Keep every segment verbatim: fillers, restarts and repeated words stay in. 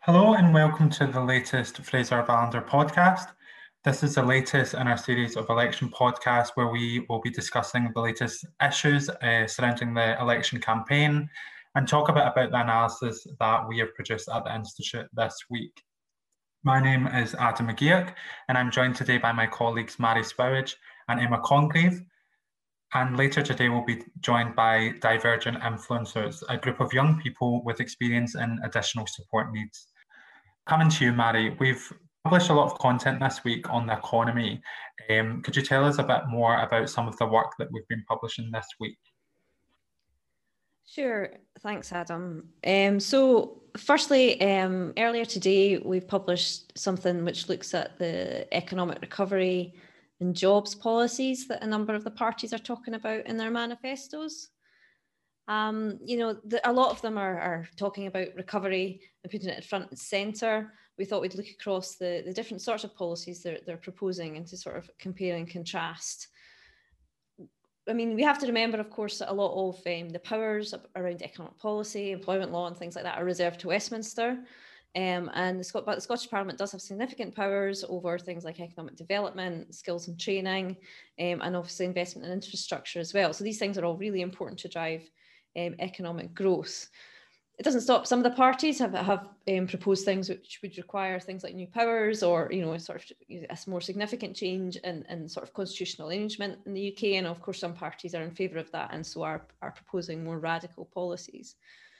Hello and welcome to the latest Fraser Valander podcast. This is the latest in our series of election podcasts where we will be discussing the latest issues uh, surrounding the election campaign and talk a bit about the analysis that we have produced at the Institute this week. My name is Adam McGeoch and I'm joined today by my colleagues Mary Spowage and Emma Congreve. And later today, we'll be joined by Divergent Influencers, a group of young people with experience in additional support needs. Coming to you, Mary, we've published a lot of content this week on the economy. Um, could you tell us a bit more about some of the work that we've been publishing this week? Sure, thanks, Adam. Um, so firstly, um, earlier today, we've published something which looks at the economic recovery and jobs policies that a number of the parties are talking about in their manifestos. Um, you know, the, a lot of them are, are talking about recovery and putting it at front and centre. We thought we'd look across the, the different sorts of policies they're, they're proposing and to sort of compare and contrast. I mean, we have to remember, of course, that a lot of um, the powers around economic policy, employment law and things like that are reserved to Westminster. Um, and the, Scot but the Scottish Parliament does have significant powers over things like economic development, skills and training, um, and obviously investment in infrastructure as well. So these things are all really important to drive um, economic growth. It doesn't stop. Some of the parties have, have um, proposed things which would require things like new powers or, you know, sort of a more significant change in, in sort of constitutional arrangement in the U K. And of course, some parties are in favour of that and so are, are proposing more radical policies.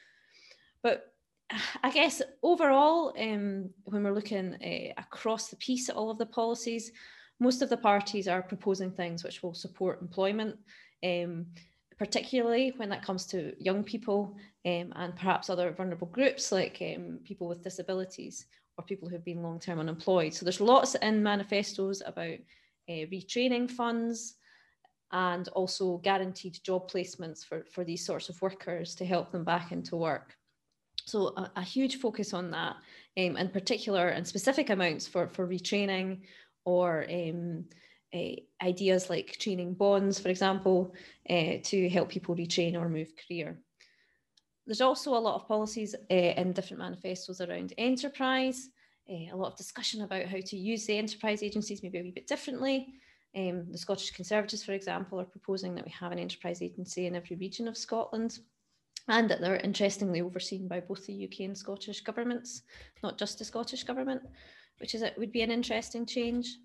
But I guess overall, um, when we're looking uh, across the piece at all of the policies, most of the parties are proposing things which will support employment, um, particularly when that comes to young people um, and perhaps other vulnerable groups like um, people with disabilities or people who've been long-term unemployed. So there's lots in manifestos about uh, retraining funds and also guaranteed job placements for, for these sorts of workers to help them back into work. So a, a huge focus on that, um, in particular and specific amounts for, for retraining or um, uh, ideas like training bonds, for example, uh, to help people retrain or move career. There's also a lot of policies uh, in different manifestos around enterprise, uh, a lot of discussion about how to use the enterprise agencies maybe a wee bit differently. Um, the Scottish Conservatives, for example, are proposing that we have an enterprise agency in every region of Scotland, and that they're interestingly overseen by both the U K and Scottish governments, not just the Scottish government, which is it would be an interesting change.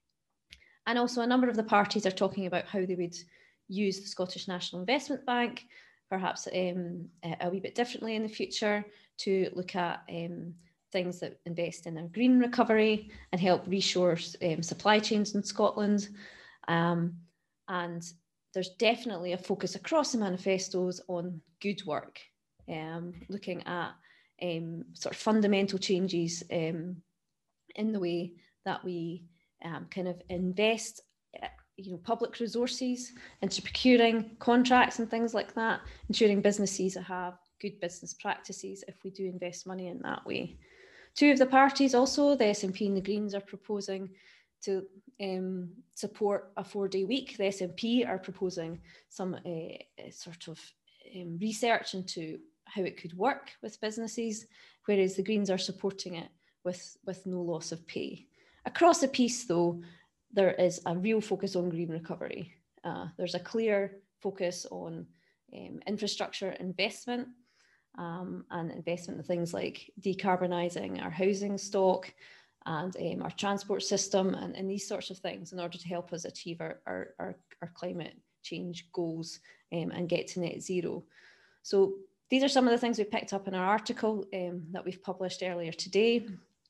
And also a number of the parties are talking about how they would use the Scottish National Investment Bank, perhaps um, a, a wee bit differently in the future, to look at um, things that invest in a green recovery and help reshore um, supply chains in Scotland. Um, and there's definitely a focus across the manifestos on good work, um, looking at um, sort of fundamental changes um, in the way that we um, kind of invest uh, you know, public resources into procuring contracts and things like that, ensuring businesses have good business practices if we do invest money in that way. Two of the parties also, the S N P and the Greens, are proposing to um, support a four-day week. The S N P are proposing some uh, sort of um, research into how it could work with businesses, whereas the Greens are supporting it with, with no loss of pay. Across the piece, though, there is a real focus on green recovery. Uh, there's a clear focus on um, infrastructure investment um, and investment in things like decarbonising our housing stock, and um, our transport system and, and these sorts of things in order to help us achieve our, our, our, our climate change goals um, and get to net zero. So these are some of the things we picked up in our article um, that we've published earlier today.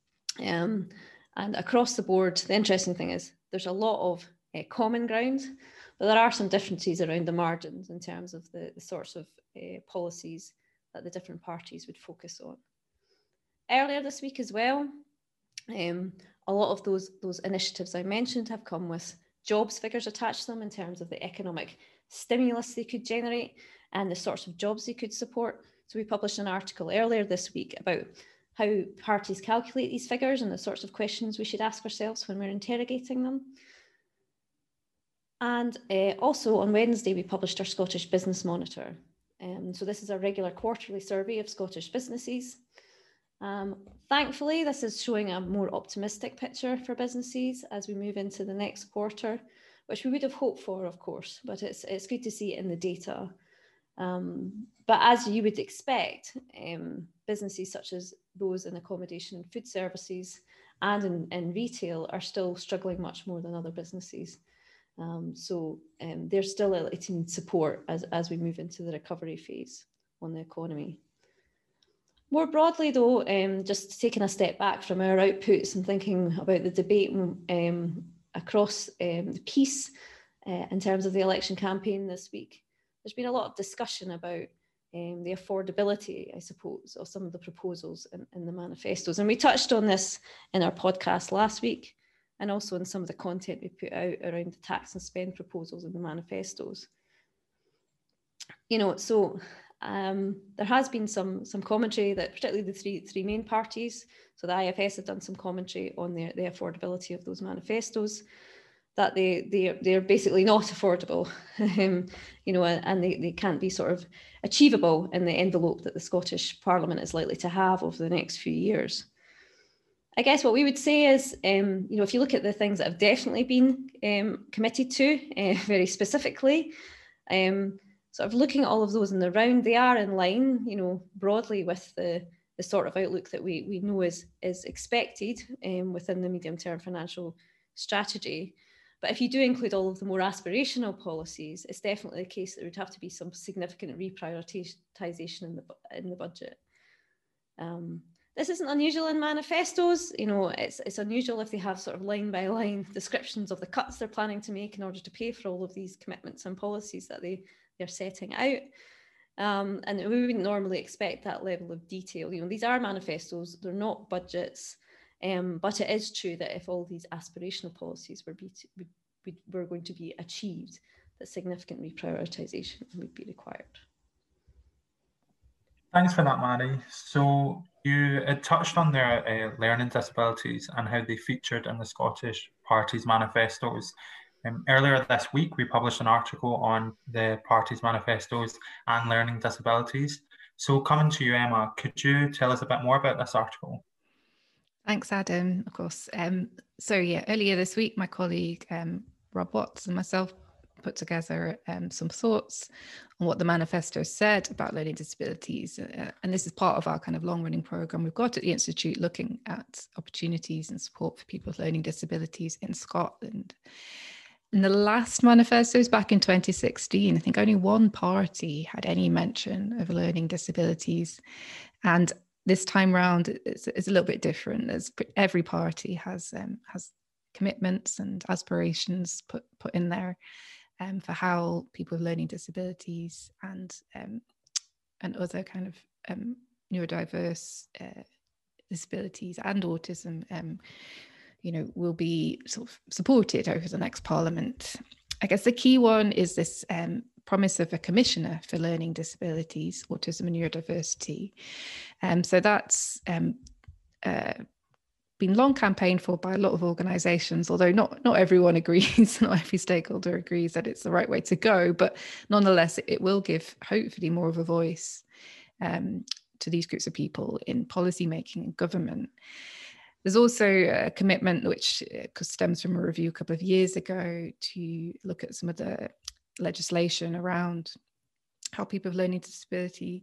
Um, and across the board, the interesting thing is there's a lot of uh, common ground, but there are some differences around the margins in terms of the, the sorts of uh, policies that the different parties would focus on. Earlier this week as well, Um, a lot of those, those initiatives I mentioned have come with jobs figures attached to them in terms of the economic stimulus they could generate and the sorts of jobs they could support. So we published an article earlier this week about how parties calculate these figures and the sorts of questions we should ask ourselves when we're interrogating them. And uh, also on Wednesday, we published our Scottish Business Monitor. Um, so this is a regular quarterly survey of Scottish businesses. Um, thankfully, this is showing a more optimistic picture for businesses as we move into the next quarter, which we would have hoped for, of course, but it's, it's good to see it in the data. Um, but as you would expect, um, businesses such as those in accommodation and food services and in, in retail are still struggling much more than other businesses. Um, so um, they're still likely to need support as, as we move into the recovery phase on the economy. More broadly, though, um, just taking a step back from our outputs and thinking about the debate um, across um, the piece uh, in terms of the election campaign this week, there's been a lot of discussion about um, the affordability, I suppose, of some of the proposals in, in the manifestos. And we touched on this in our podcast last week, and also in some of the content we put out around the tax and spend proposals in the manifestos. You know, so um, there has been some, some commentary that particularly the three, three main parties, so the I F S have done some commentary on the, the affordability of those manifestos, that they, they, they're basically not affordable, um, you know, and they, they can't be sort of achievable in the envelope that the Scottish Parliament is likely to have over the next few years. I guess what we would say is, um, you know, if you look at the things that have definitely been um, committed to uh, very specifically, um, sort of looking at all of those in the round, they are in line, you know, broadly with the, the sort of outlook that we, we know is, is expected um, within the medium-term financial strategy. But if you do include all of the more aspirational policies, it's definitely the case that there would have to be some significant reprioritisation in the, in the budget. Um, This isn't unusual in manifestos. You know, it's, it's unusual if they have sort of line by line descriptions of the cuts they're planning to make in order to pay for all of these commitments and policies that they, they're setting out. Um, and we wouldn't normally expect that level of detail. You know, these are manifestos, they're not budgets, um, but it is true that if all these aspirational policies were, be to, would, were going to be achieved, that significant reprioritisation would be required. Thanks for that, Mary. So you had touched on their uh, learning disabilities and how they featured in the Scottish Party's manifestos. Um, earlier this week, we published an article on the party's manifestos and learning disabilities. So coming to you, Emma, could you tell us a bit more about this article? Thanks, Adam, of course. Um, so yeah, earlier this week, my colleague um, Rob Watts and myself put together um, some thoughts on what the manifesto said about learning disabilities. Uh, and this is part of our kind of long-running programme we've got at the Institute, looking at opportunities and support for people with learning disabilities in Scotland. In the last manifestos back in twenty sixteen, I think only one party had any mention of learning disabilities. And this time round, it's, it's a little bit different. As every party has um, has commitments and aspirations put put in there um, for how people with learning disabilities and um, and other kind of um, neurodiverse uh, disabilities and autism, um, you know, will be sort of supported over the next Parliament. I guess the key one is this um, promise of a commissioner for learning disabilities, autism and neurodiversity. Um, so that's um, uh, been long campaigned for by a lot of organisations, although not, not everyone agrees, not every stakeholder agrees that it's the right way to go, but nonetheless, it, it will give hopefully more of a voice um, to these groups of people in policy making and government. There's also a commitment which stems from a review a couple of years ago to look at some of the legislation around how people with learning disability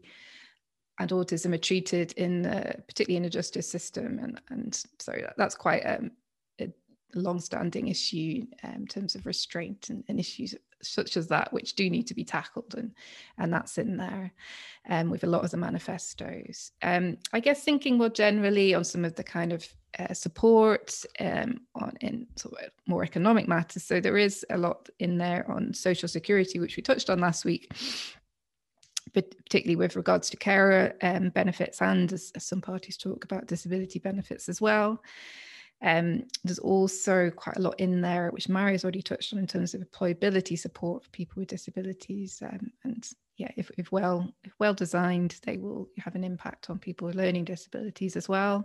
and autism are treated in, uh, particularly in the justice system. And, and so that's quite um, a long-standing issue um, in terms of restraint and, and issues such as that, which do need to be tackled, and and that's in there um, with a lot of the manifestos. Um, I guess thinking more generally on some of the kind of uh, support um, on in sort of more economic matters. So there is a lot in there on social security, which we touched on last week, but particularly with regards to carer um, benefits, and as, as some parties talk about, disability benefits as well. Um, there's also quite a lot in there, which Mary has already touched on, in terms of employability support for people with disabilities. Um, and yeah, if, if well if well designed, they will have an impact on people with learning disabilities as well.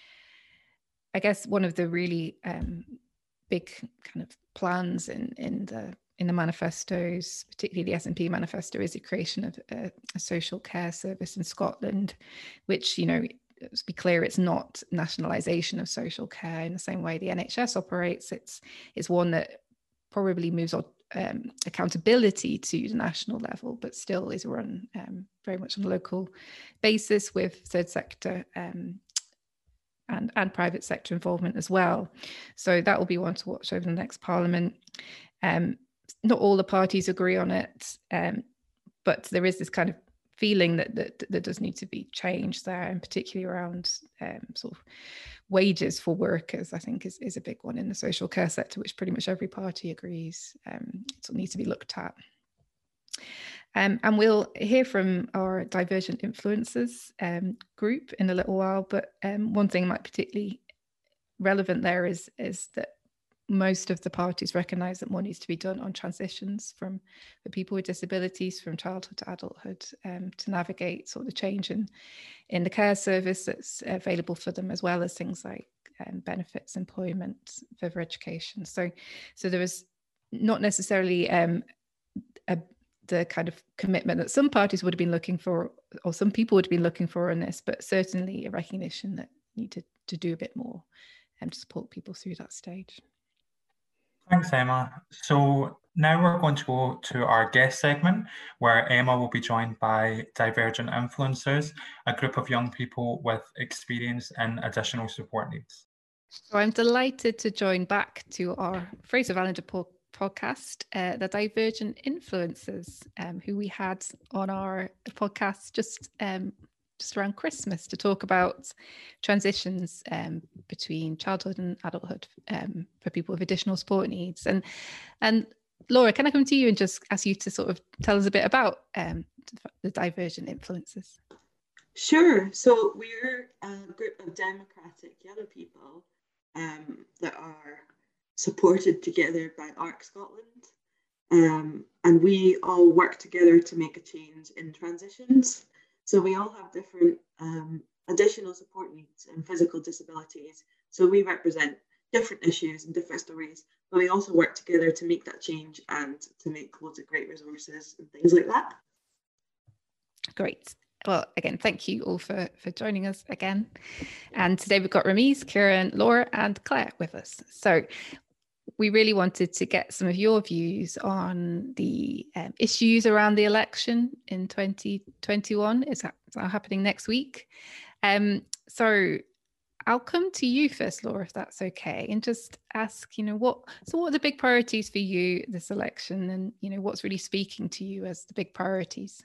I guess one of the really um, big kind of plans in, in the in the manifestos, particularly the S N P manifesto, is the creation of a, a social care service in Scotland, which, you know, let's be clear, it's not nationalisation of social care in the same way the N H S operates. It's it's one that probably moves on um, accountability to the national level, but still is run um, very much on a local basis with third sector um, and, and private sector involvement as well. So that will be one to watch over the next Parliament. Um, not all the parties agree on it, um, but there is this kind of feeling that, that that does need to be changed there, and particularly around um, sort of wages for workers, I think is, is a big one in the social care sector, which pretty much every party agrees um, it needs to be looked at. Um, and we'll hear from our Divergent Influences um, group in a little while, but um, one thing might particularly relevant there is, is that most of the parties recognise that more needs to be done on transitions from for people with disabilities from childhood to adulthood um, to navigate sort of the change in, in the care service that's available for them, as well as things like um, benefits, employment, further education. So, so there was not necessarily um, a, the kind of commitment that some parties would have been looking for, or some people would have been looking for in this, but certainly a recognition that you need to, to do a bit more and to support people through that stage. Thanks, Emma. So now we're going to go to our guest segment, where Emma will be joined by Divergent Influencers, a group of young people with experience in additional support needs. So I'm delighted to join back to our Fraser Vallender po podcast, uh, the Divergent Influencers, um, who we had on our podcast just um, just around Christmas to talk about transitions um, between childhood and adulthood um, for people with additional support needs. And and Laura, can I come to you and just ask you to sort of tell us a bit about um, the Divergent Influencers? Sure. So we're a group of democratic young people um, that are supported together by ARC Scotland. Um, and we all work together to make a change in transitions. So we all have different um, additional support needs and physical disabilities. So we represent different issues and different stories, but we also work together to make that change and to make loads of great resources and things like that. Great. Well, again, thank you all for, for joining us again. And today we've got Ramiz, Kieran, Laura and Claire with us. So we really wanted to get some of your views on the um, issues around the election in twenty twenty-one. It's, ha it's happening next week. Um, so I'll come to you first, Laura, if that's okay, and just ask, you know, what, so what are the big priorities for you this election, and, you know, what's really speaking to you as the big priorities?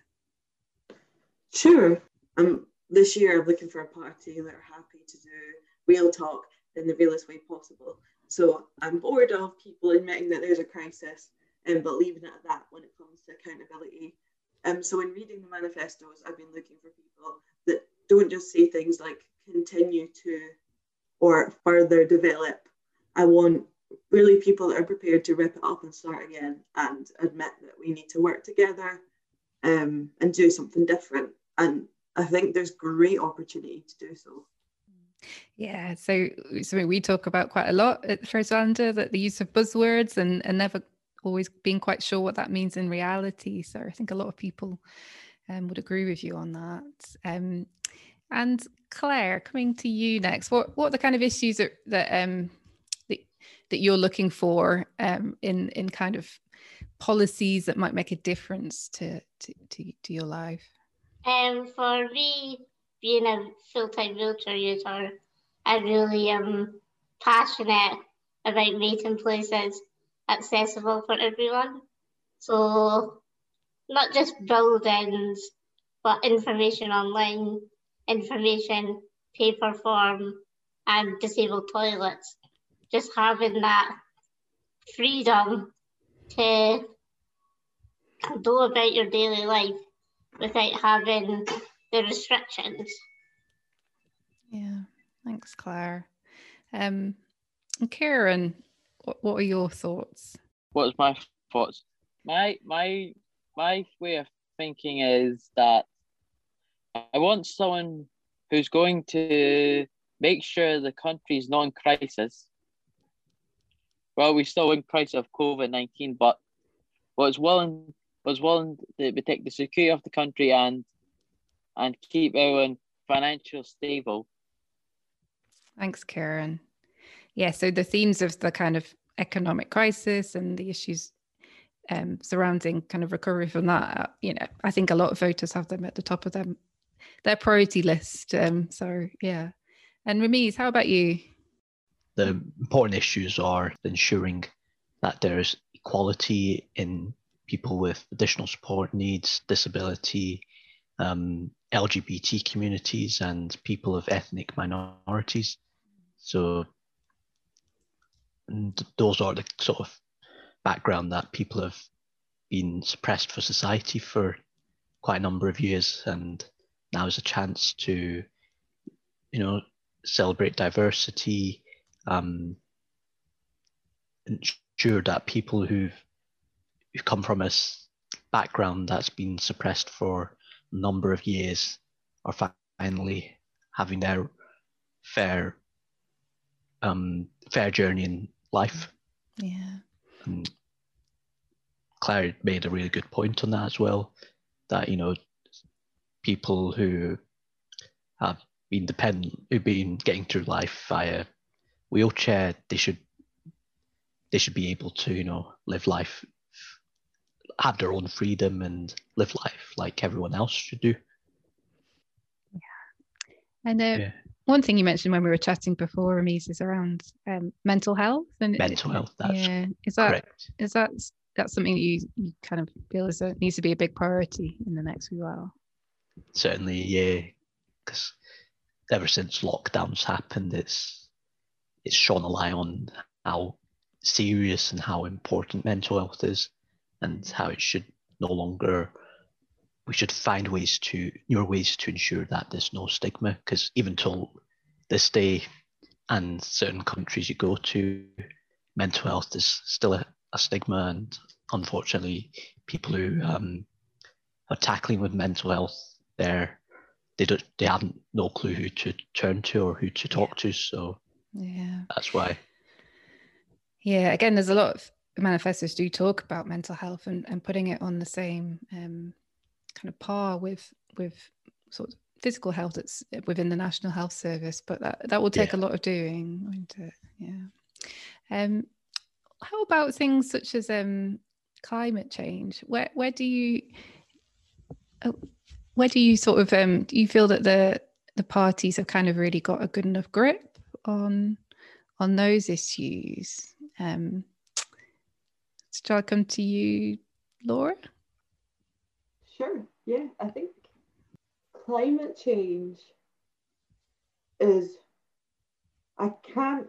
Sure. Um, this year I'm looking for a party that are happy to do real talk in the realest way possible. So I'm bored of people admitting that there's a crisis, um, but leaving it at that when it comes to accountability. Um, so in reading the manifestos, I've been looking for people that don't just say things like continue to or further develop. I want really people that are prepared to rip it up and start again and admit that we need to work together um, and do something different. And I think there's great opportunity to do so. Yeah, so something we talk about quite a lot at Fraser Vallender, that the use of buzzwords and, and never always being quite sure what that means in reality. So I think a lot of people um, would agree with you on that. Um, and Claire, coming to you next, what what are the kind of issues that that um, that, that you're looking for um, in in kind of policies that might make a difference to to to, to your life? Um, for me, being a full-time wheelchair user, I really am passionate about making places accessible for everyone. So not just buildings, but information online, information, paper form, and disabled toilets. Just having that freedom to go about your daily life without having the restrictions. Yeah, thanks, Claire. Um, and Kieran, what, what are your thoughts? What's my thoughts? My my my way of thinking is that I want someone who's going to make sure the country's not in crisis. Well, we're still in crisis of COVID nineteen, but was willing was willing to protect the security of the country and and keep everyone financial stable. Thanks, Karen. Yeah, so the themes of the kind of economic crisis and the issues um, surrounding kind of recovery from that, you know, I think a lot of voters have them at the top of them, their priority list. Um, so, yeah. And Ramiz, how about you? The important issues are ensuring that there's equality in people with additional support needs, disability, um, L G B T communities, and people of ethnic minorities. So, and those are the sort of background that people have been suppressed for society for quite a number of years, and now is a chance to, you know, celebrate diversity, um, ensure that people who've, who've come from a background that's been suppressed for a number of years are finally having their fair um, fair journey in life. Yeah. And Claire made a really good point on that as well, that, you know, people who have been dependent, who've been getting through life via wheelchair, they should they should be able to, you know, live life, have their own freedom and live life like everyone else should do. Yeah. And uh, yeah. one thing you mentioned when we were chatting before, Ramiz, is around um, mental health. And mental health, that's yeah. Is that, correct. Is that that's something that you, you kind of feel is a, needs to be a big priority in the next few while? Certainly, yeah. Because ever since lockdowns happened, it's it's shone a light on how serious and how important mental health is, and how it should no longer, we should find ways to, newer ways to ensure that there's no stigma, because even till this day, and certain countries you go to, mental health is still a, a stigma, and unfortunately, people who um, are tackling with mental health, they're, they don't, they haven't no clue who to turn to or who to talk to, so yeah, that's why. Yeah, again, there's a lot of manifestos do talk about mental health and, and putting it on the same um, kind of par with with sort of physical health that's within the National Health Service, but that, that will take yeah. a lot of doing, won't it? Yeah. Um, how about things such as um, climate change? Where where do you oh, where do you sort of um, do you feel that the the parties have kind of really got a good enough grip on on those issues? Um, shall I come to you, Laura? Sure. Yeah, I think climate change is, I can't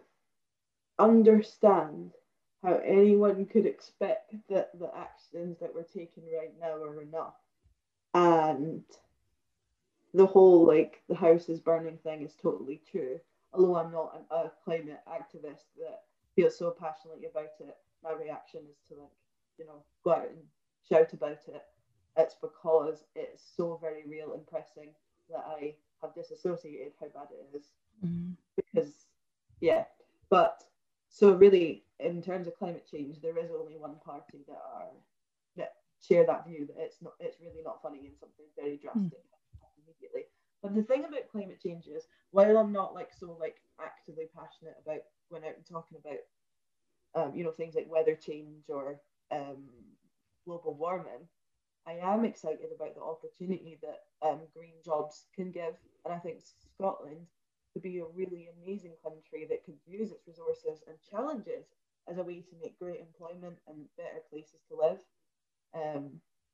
understand how anyone could expect that the actions that we're taking right now are enough. And the whole, like, the house is burning thing is totally true. Although I'm not a climate activist that feels so passionately about it, my reaction is to, like, you know, go out and shout about it. It's because it's so very real and pressing that I have disassociated how bad it is. Mm-hmm. Because, yeah, but so really, in terms of climate change, there is only one party that are that share that view that it's not, it's really not funny and something very drastic mm. immediately. But the thing about climate change is, while I'm not like so like actively passionate about going out and talking about, um, you know, things like weather change or um, global warming, I am excited about the opportunity that um, green jobs can give. And I think Scotland could be a really amazing country that could use its resources and challenges as a way to make great employment and better places to live. Um,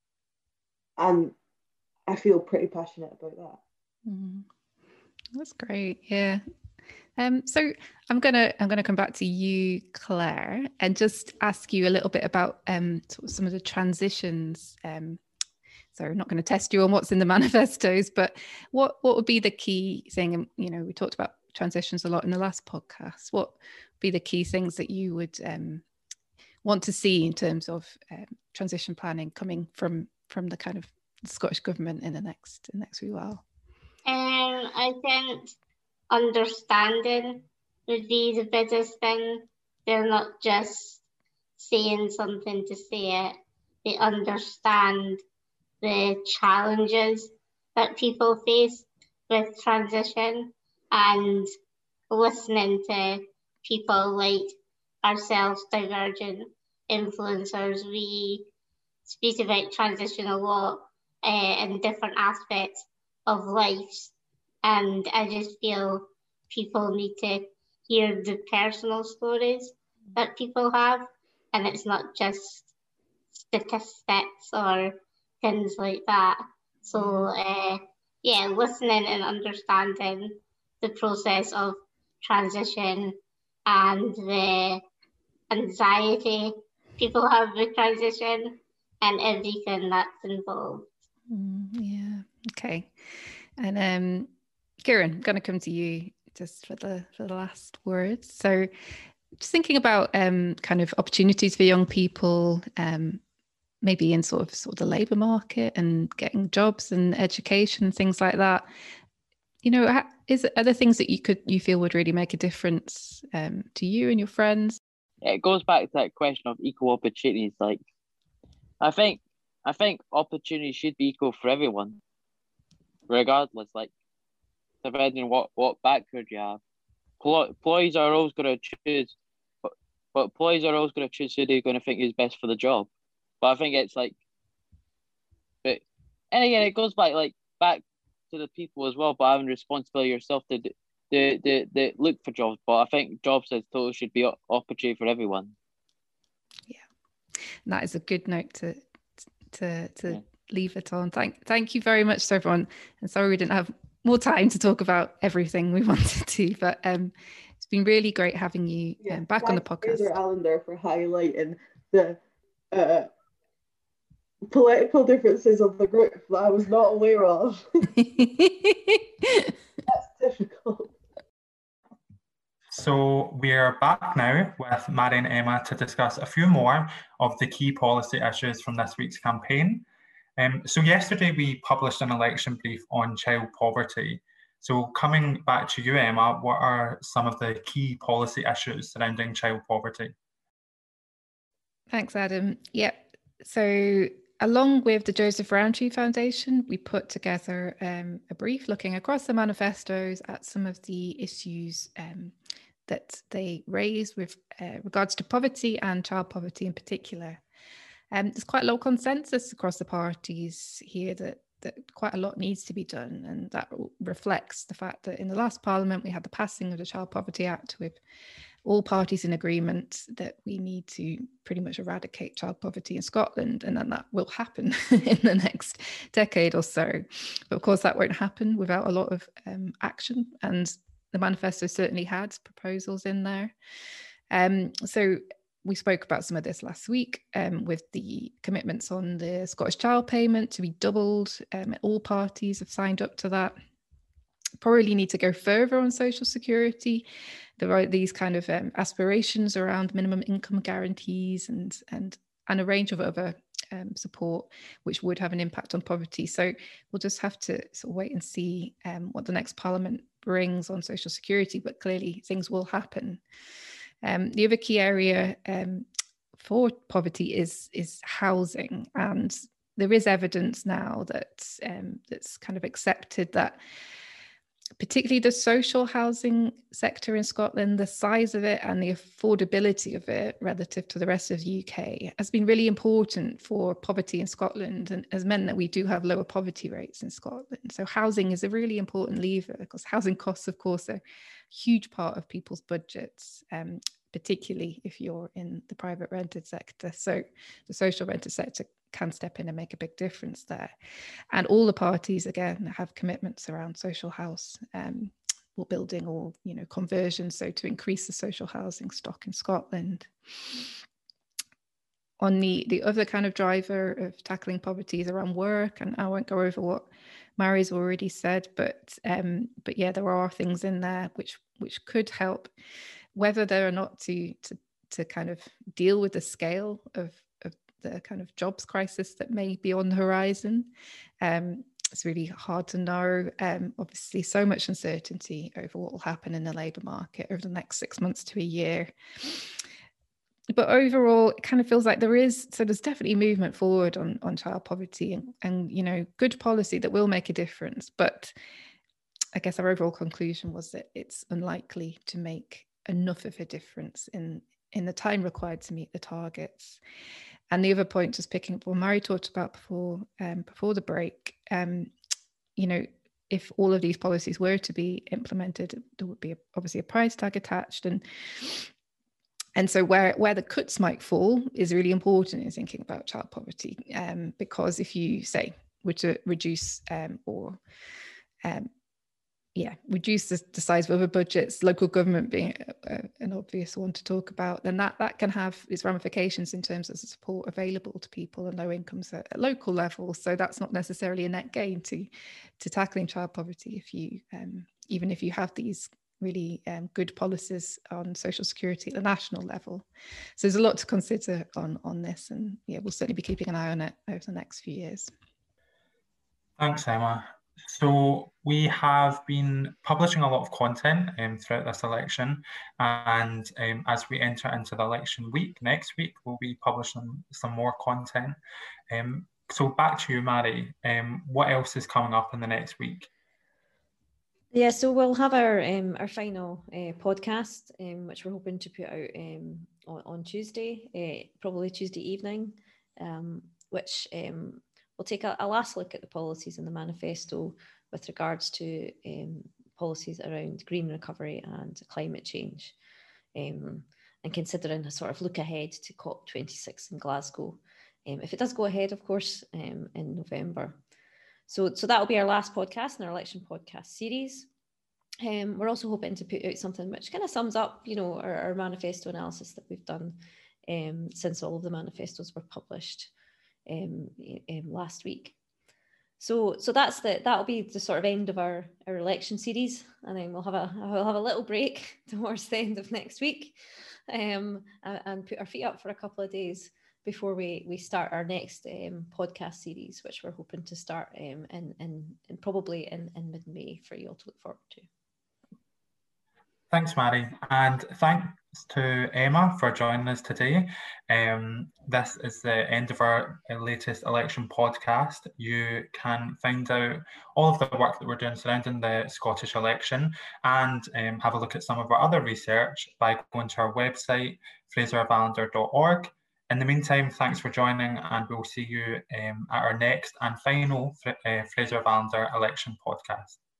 and I feel pretty passionate about that. Mm. That's great. Yeah. Um, so I'm gonna I'm gonna come back to you, Claire, and just ask you a little bit about um, sort of some of the transitions. Um, so I'm not going to test you on what's in the manifestos, but what what would be the key thing? And you know, we talked about transitions a lot in the last podcast. What would be the key things that you would um, want to see in terms of um, transition planning coming from from the kind of Scottish government in the next in the next wee while? Um, I think understanding would be the biggest thing. They're not just saying something to say it. They understand the challenges that people face with transition and listening to people like ourselves, Divergent influencers. We speak about transition a lot uh, in different aspects of life, and I just feel people need to hear the personal stories that people have, and it's not just statistics or things like that. So uh, yeah, listening and understanding the process of transition and the anxiety people have with transition and everything that's involved. Mm, yeah. Okay. And um, Kieran, I'm going to come to you just for the for the last words. So, just thinking about um, kind of opportunities for young people, um, maybe in sort of sort of the labour market and getting jobs and education and things like that. You know, is are there things that you could you feel would really make a difference um, to you and your friends? It goes back to that question of equal opportunities. Like, I think, I think opportunities should be equal for everyone, regardless. Like, depending on what what background you have. Employees are always going to choose, but, but employees are always going to choose who they're going to think is best for the job. But I think it's like, but and again, it goes back like back to the people as well, but having responsibility yourself to the the the look for jobs. But I think jobs as total should be opportunity for everyone. Yeah, and that is a good note to to to yeah. leave it on. Thank thank you very much to everyone. And sorry we didn't have more time to talk about everything we wanted to, but um, it's been really great having you yeah. um, back Thanks on the podcast. Fraser Allender for highlighting the uh, political differences of the group that I was not aware of. That's difficult. So we're back now with Mary and Emma to discuss a few more of the key policy issues from this week's campaign. Um, so yesterday we published an election brief on child poverty. So coming back to you, Emma, what are some of the key policy issues surrounding child poverty? Thanks, Adam. Yep. So along with the Joseph Rowntree Foundation, we put together um, a brief looking across the manifestos at some of the issues um, that they raise with uh, regards to poverty and child poverty in particular. Um, there's quite a lot of consensus across the parties here that, that quite a lot needs to be done, and that reflects the fact that in the last Parliament we had the passing of the Child Poverty Act with all parties in agreement that we need to pretty much eradicate child poverty in Scotland, and then that will happen in the next decade or so. But of course that won't happen without a lot of um, action, and the manifesto certainly had proposals in there. Um, so we spoke about some of this last week um, with the commitments on the Scottish Child Payment to be doubled. Um, all parties have signed up to that. Probably need to go further on social security. There are these kind of um, aspirations around minimum income guarantees and and and a range of other um, support which would have an impact on poverty. So we'll just have to sort of wait and see um, what the next Parliament brings on social security, but clearly things will happen. Um, the other key area um, for poverty is is housing, and there is evidence now that um, that's kind of accepted that particularly the social housing sector in Scotland, the size of it and the affordability of it relative to the rest of the U K has been really important for poverty in Scotland, and has meant that we do have lower poverty rates in Scotland. So housing is a really important lever, because housing costs, of course, are a huge part of people's budgets, um, particularly if you're in the private rented sector. So the social rented sector can step in and make a big difference there. And all the parties, again, have commitments around social house um, or building or, you know, conversion, so to increase the social housing stock in Scotland. On the, the other kind of driver of tackling poverty is around work, and I won't go over what Mary's already said, but um, but yeah, there are things in there which which could help, whether they're not to to to kind of deal with the scale of the kind of jobs crisis that may be on the horizon. Um, it's really hard to know. Um, obviously, so much uncertainty over what will happen in the labour market over the next six months to a year. But overall, it kind of feels like there is, so there's definitely movement forward on, on child poverty and, and, you know, good policy that will make a difference. But I guess our overall conclusion was that it's unlikely to make enough of a difference in, in the time required to meet the targets. And the other point, just picking up what Mari talked about before, um, before the break, um, you know, if all of these policies were to be implemented, there would be a, obviously a price tag attached. And and so where, where the cuts might fall is really important in thinking about child poverty, um, because if you say were to reduce um, or um, yeah, reduce the, the size of other budgets, local government being a, a, an obvious one to talk about, then that, that can have its ramifications in terms of the support available to people and low incomes at, at local level. So that's not necessarily a net gain to, to tackling child poverty if you, um, even if you have these really um, good policies on social security at the national level. So there's a lot to consider on, on this, and yeah, we'll certainly be keeping an eye on it over the next few years. Thanks, Emma. So we have been publishing a lot of content um, throughout this election, and um, as we enter into the election week, next week, we'll be publishing some more content. Um, so back to you, Mari. Um, what else is coming up in the next week? Yeah, so we'll have our um, our final uh, podcast, um, which we're hoping to put out um, on, on Tuesday, uh, probably Tuesday evening, um, which um, we'll take a, a last look at the policies in the manifesto with regards to um, policies around green recovery and climate change, um, and considering a sort of look ahead to COP twenty-six in Glasgow, um, if it does go ahead, of course, um, in November. So, so that will be our last podcast in our election podcast series. Um, we're also hoping to put out something which kind of sums up, you know, our, our manifesto analysis that we've done um, since all of the manifestos were published um, um, last week. So, so that's the that'll be the sort of end of our, our election series, and then we'll have a we'll have a little break towards the end of next week, um, and, and put our feet up for a couple of days before we, we start our next um, podcast series, which we're hoping to start um, in, in, in probably in, in mid-May for you all to look forward to. Thanks, Mari, and thanks to Emma for joining us today. Um, this is the end of our latest election podcast. You can find out all of the work that we're doing surrounding the Scottish election and um, have a look at some of our other research by going to our website, fraser vallender dot org. In the meantime, thanks for joining, and we'll see you um, at our next and final uh, Fraser Vallender election podcast.